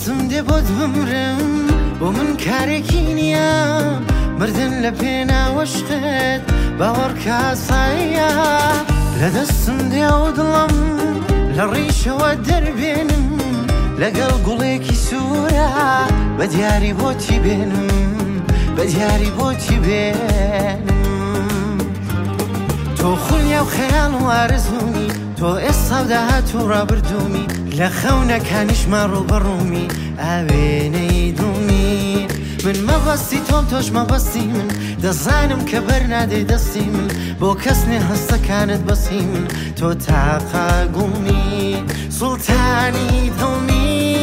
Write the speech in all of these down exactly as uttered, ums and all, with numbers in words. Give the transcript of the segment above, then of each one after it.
دەستم دێ بۆت بمرم بۆ من کارێکی نییە مردن لە پێناوەشقت باوەڕکە ئاساییە لە دەستم دێ و دڵم لە ڕیشەوە دەربێنم لەگەڵ گوڵێکی سوورە بە دیاری بۆتی بێنم بە دیاری بۆتی بێنم تۆ خولیا و خەیاڵ و ئارەزوومی تۆ ئێستا و داهات و ڕابردوومی لە خەونەکانیشمە ڕووبەڕوومی ئاوێنەی دڵمی من مەبەستی تۆم تۆش مەبەستی من دەزانم کە بەرنادەی دەستی من بۆ کەس نێ هەستەکانت بەسی من تۆ تاقا گوڵمی سوڵتانی دڵمی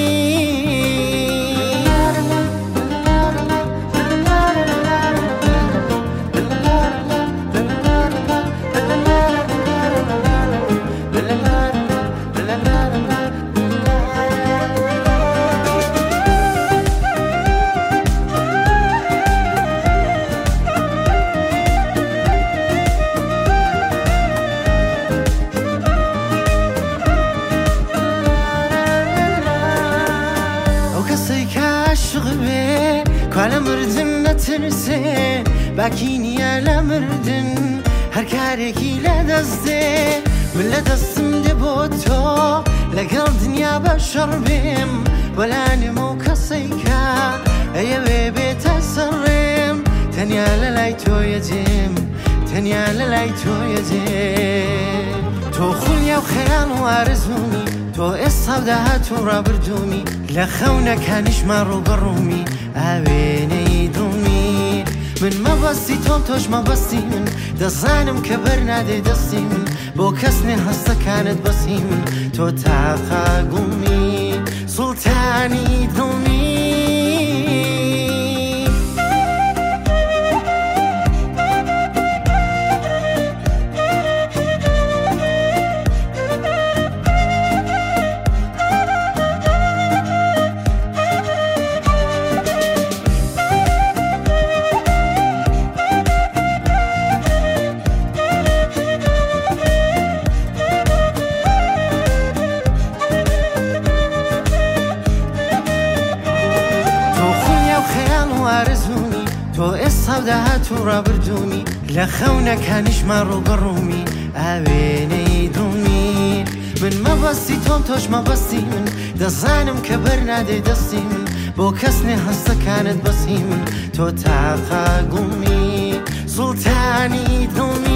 کالە مردن نەترسێ باکی نییە لە مردن هەر کارێکی لە دەستێ من لە دەستم دێ بۆ تۆ لەگەڵ دنیا بەشەڕ بێم بەلانم و کەسەیکە ئەیەوێ بێتە سەڕێم تەنیا لە لای تۆیە جێم تەنیا لە لای تۆیە جێم تۆ خولیا و خەیاڵ و ئارەزوومی تۆ ئێستا و داهات و ڕابردوومی لە خەونەکانیشمە ڕووبەڕوومی ئاوێنەی دڵمی من مەبەستی تۆم تۆش مەبەستی من دەزانم کە بەرنادێ دەستی من بۆ کەس نێ هەستەکانت بەسی من تۆ تاقا گوڵمی سوڵتانی دڵمی تۆ ئێستا و داهات و ڕابردوومی لە خەونەکانیشمە ڕووبەڕوومی ئاوێنەی دڵمی من مەبەستی تۆم تۆش مەبەستی من دەزانم کە بەرنادێ دەستی من بۆ کەس نێ هەستەکانت بەسی من تۆ تاقا گوڵمی سوڵتانی دڵمی